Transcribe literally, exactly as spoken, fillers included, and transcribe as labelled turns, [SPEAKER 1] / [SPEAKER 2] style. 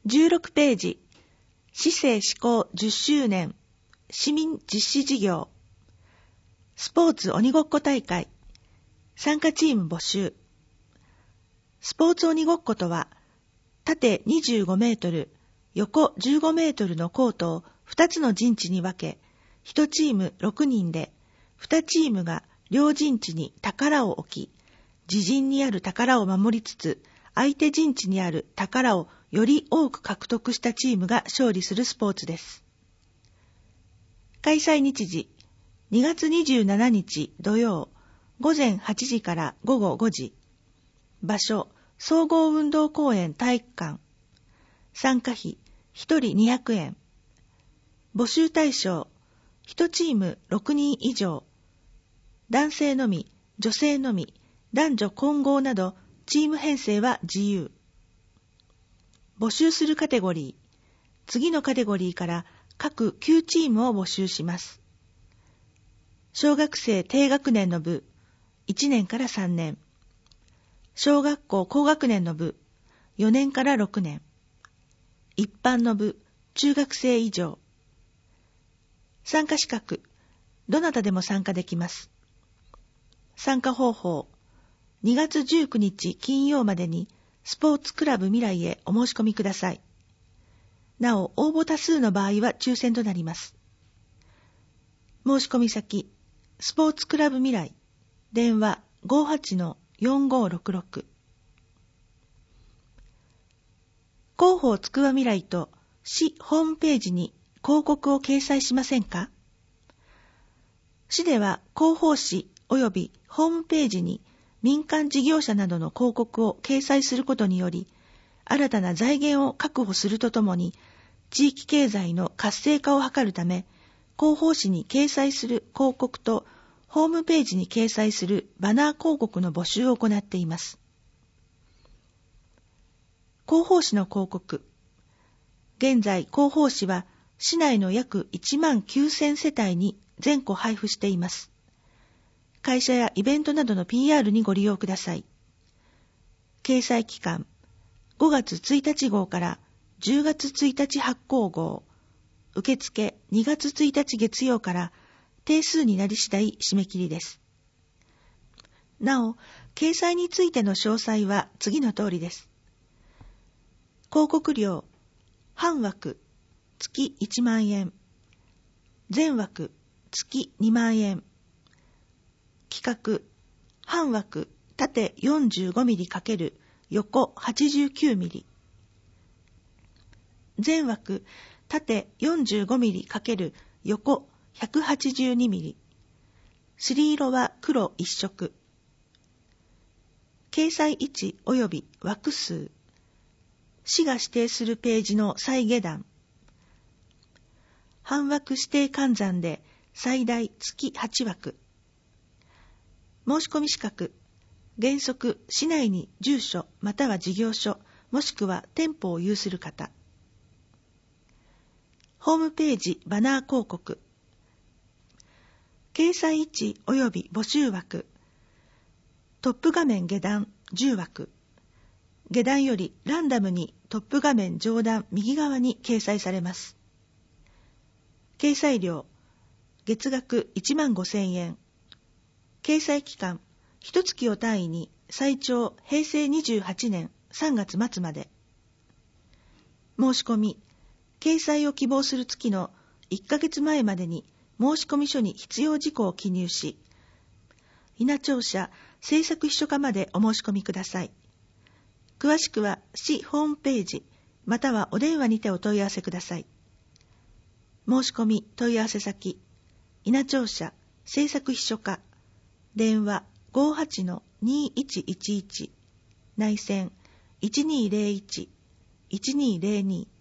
[SPEAKER 1] じゅうろくページ、市政施行じゅっしゅうねん市民実施事業、スポーツ鬼ごっこ大会、参加チーム募集。スポーツ鬼ごっことは、縦にじゅうごメートル、横じゅうごメートルのコートをふたつの陣地に分け、いちチームろくにんで、にチームが両陣地に宝を置き、自陣にある宝を守りつつ、相手陣地にある宝をより多く獲得したチームが勝利するスポーツです。開催日時、にがつにじゅうしちにち土曜、午前はちじから午後ごじ。場所、総合運動公園体育館。参加費、ひとりにひゃくえん。募集対象、いちチームろくにん以上。男性のみ、女性のみ、男女混合など、チーム編成は自由。募集するカテゴリー。次のカテゴリーから各きゅうチームを募集します。小学生低学年の部、いちねんからさんねん。小学校高学年の部、よねんからろくねん。一般の部、中学生以上。参加資格、どなたでも参加できます。参加方法、にがつじゅうくにち金曜までにスポーツクラブ未来へお申し込みください。なお、応募多数の場合は抽選となります。申し込み先、スポーツクラブ未来、電話 ごはちのよんごろくろく。広報つくば未来と市ホームページに広告を掲載しませんか？市では広報誌及びホームページに民間事業者などの広告を掲載することにより、新たな財源を確保するとともに、地域経済の活性化を図るため、広報誌に掲載する広告と、ホームページに掲載するバナー広告の募集を行っています。広報誌の広告。現在、広報誌は市内の約いちまんきゅうせんせたいに全個配布しています。会社やイベントなどの ピーアール にご利用ください。掲載期間、ごがつついたち号からじゅうがつついたち発行号、受付にがつついたち月曜から定数になり次第締め切りです。なお、掲載についての詳細は次の通りです。広告料、半枠、月いちまんえん、全枠、月にまんえん、企画、半枠、縦 よんじゅうごミリ×横 はちじゅうきゅうミリ、全枠、縦 よんじゅうごミリ×横ひゃくはちじゅうにミリ、すり色は黒一色、掲載位置及び枠数、市が指定するページの再下段、半枠指定換算で最大月はちわく、申し込み資格、原則市内に住所または事業所もしくは店舗を有する方、ホームページバナー広告、掲載位置及び募集枠、トップ画面下段じゅうわく、下段よりランダムにトップ画面上段右側に掲載されます。掲載料、月額いちまんごせんえん、掲載期間、いちがつを単位に最長へいせいにじゅうはちねんさんがつまつまで。申し込み、掲載を希望する月のいっかげつまえまでに申込書に必要事項を記入し、稲庁舎制作秘書課までお申し込みください。詳しくは市ホームページまたはお電話にてお問い合わせください。申し込み問い合わせ先、稲庁舎制作秘書課、電話 ごはちのにいちいちいち、内線いちにーぜろいち いちにーぜろに